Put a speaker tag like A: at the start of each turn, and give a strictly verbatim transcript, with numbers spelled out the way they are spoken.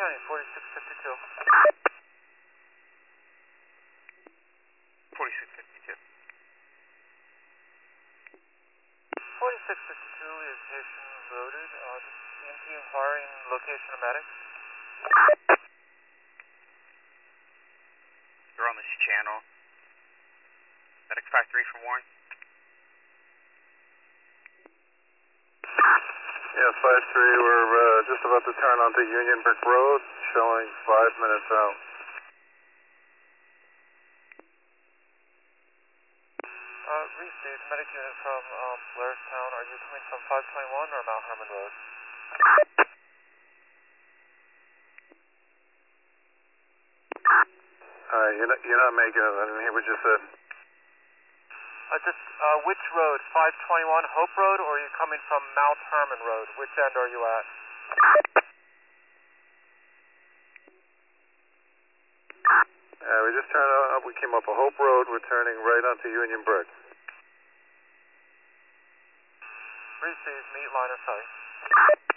A: County, forty-six fifty-two.
B: forty-six fifty-two.
A: forty-six fifty-two is Haitian loaded. Uh, this is C M P inquiring location of medics.
B: You're on this channel. Medic five three from Warren.
C: Yes, five three, we're uh, just about to turn onto Union Brick Road, showing five minutes out.
A: Uh, received medic unit from um, Blairstown. Are you coming from five twenty-one or Mount Herman Road?
C: Uh, you're, not, you're not making it, I didn't hear what you said.
A: Uh, just, uh, which road? five twenty-one Hope Road, or are you coming from Mount Herman Road? Which end are you at?
C: Uh, we just turned up, we came up a Hope Road, we're turning right onto Union Brick.
A: Received, meet line of sight.